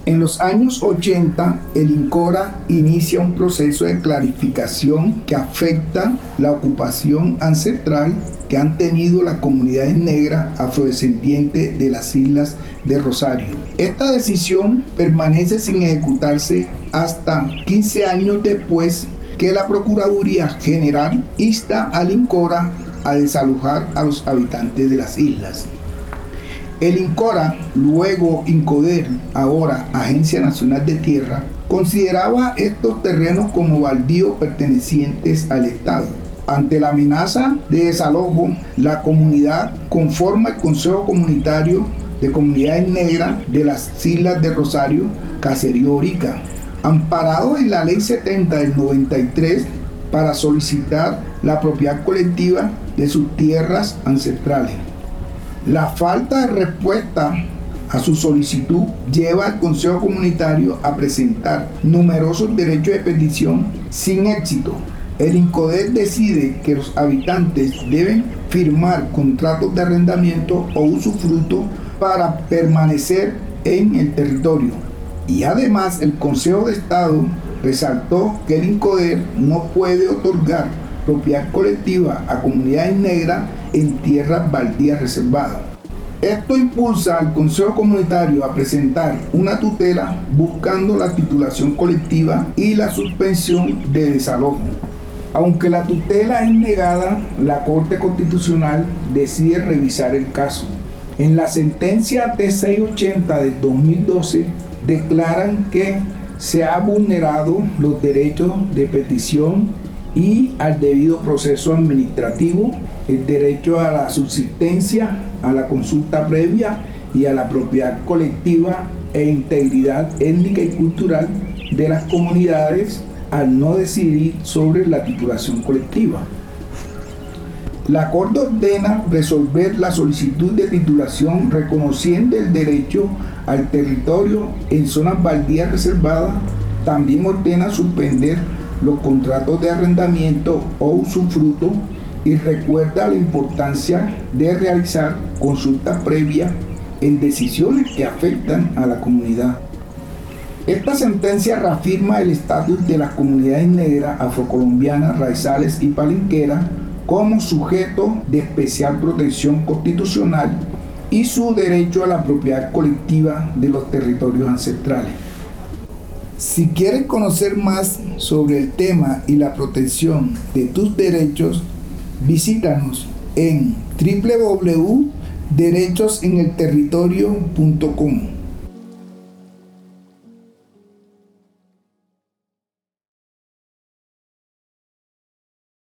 En los años 80, el INCORA inicia un proceso de clarificación que afecta la ocupación ancestral que han tenido las comunidades negras afrodescendientes de las islas de Rosario. Esta decisión permanece sin ejecutarse hasta 15 años después que la Procuraduría General insta al INCORA a desalojar a los habitantes de las islas. El INCORA, luego INCODER, ahora Agencia Nacional de Tierra, consideraba estos terrenos como baldíos pertenecientes al Estado. Ante la amenaza de desalojo, la comunidad conforma el Consejo Comunitario de Comunidades Negras de las Islas de Rosario, Caserío Orica, amparado en la Ley 70 del 93 para solicitar la propiedad colectiva de sus tierras ancestrales. La falta de respuesta a su solicitud lleva al Consejo Comunitario a presentar numerosos derechos de petición sin éxito. El INCODER decide que los habitantes deben firmar contratos de arrendamiento o usufructo para permanecer en el territorio. Y además el Consejo de Estado resaltó que el INCODER no puede otorgar propiedad colectiva a comunidades negras en tierras baldías reservadas. Esto impulsa al Consejo Comunitario a presentar una tutela buscando la titulación colectiva y la suspensión de desalojo. Aunque la tutela es negada, la Corte Constitucional decide revisar el caso. En la sentencia T680 del 2012 declaran que se ha vulnerado los derechos de petición y al debido proceso administrativo, el derecho a la subsistencia, a la consulta previa y a la propiedad colectiva e integridad étnica y cultural de las comunidades al no decidir sobre la titulación colectiva. La Corte ordena resolver la solicitud de titulación reconociendo el derecho al territorio en zonas baldías reservadas. También ordena suspender los contratos de arrendamiento o usufructo y recuerda la importancia de realizar consultas previas en decisiones que afectan a la comunidad. Esta sentencia reafirma el estatus de las comunidades negras, afrocolombianas, raizales y palenqueras como sujeto de especial protección constitucional y su derecho a la propiedad colectiva de los territorios ancestrales. Si quieres conocer más sobre el tema y la protección de tus derechos, visítanos en www.derechosenelterritorio.com.